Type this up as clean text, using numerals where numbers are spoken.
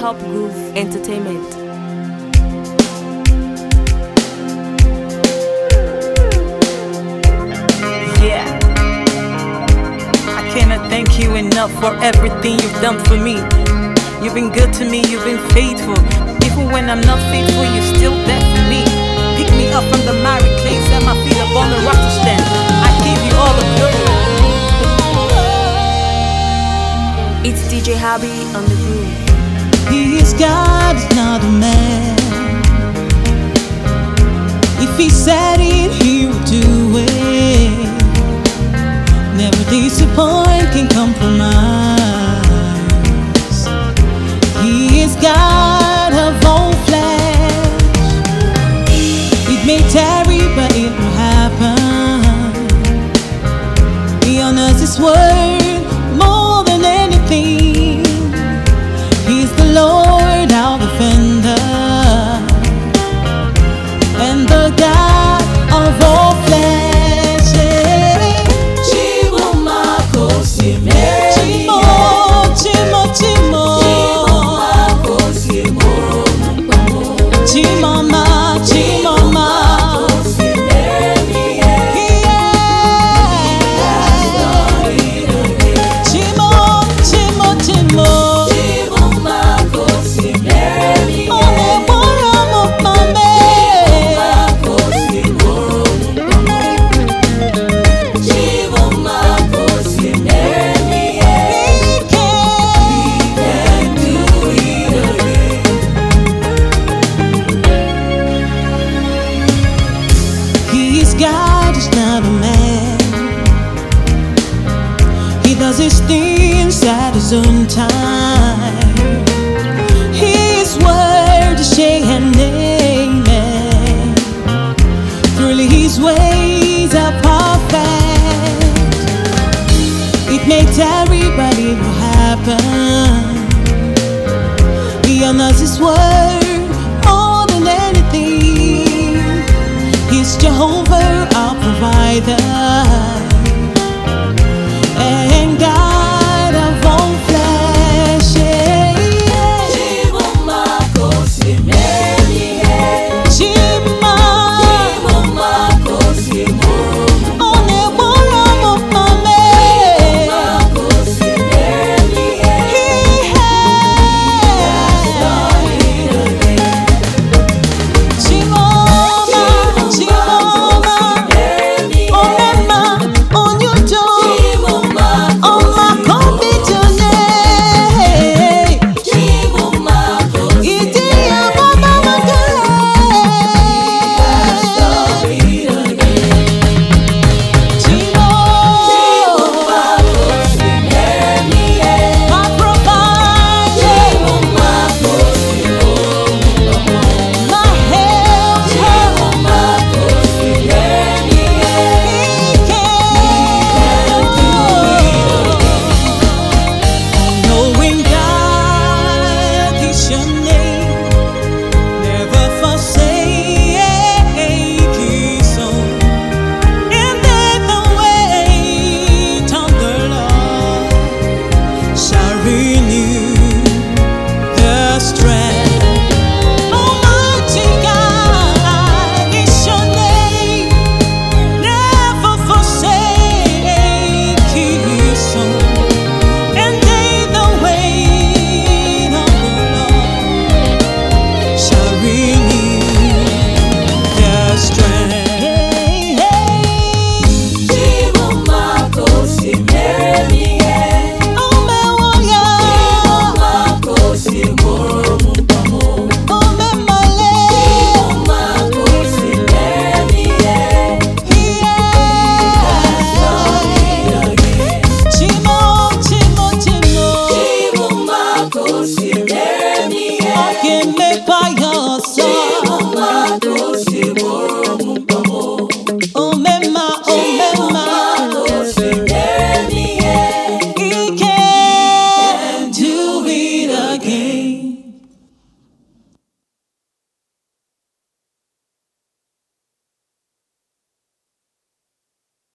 Top Groove Entertainment. Yeah, I cannot thank you enough for everything you've done for me. You've been good to me, you've been faithful. Even when I'm not faithful, you're still there for me. Pick me up from the miry clay, set my feet up on the rock to stand. I give you all the glory. It's DJ Habi on the groove. He is God, is not a man. If he said it, he will do it. Never disappoint, can compromise. He is God of all flesh. It may tarry, but it will happen. He honors his word more than anything. He's the Lord, our defender, and the God of all flesh. God is not a man. He does his things at his own time. His word is yea and amen. Truly his ways are perfect. It may tarry, but it will happen. He honors his word more than anything. He's Jehovah, our provider.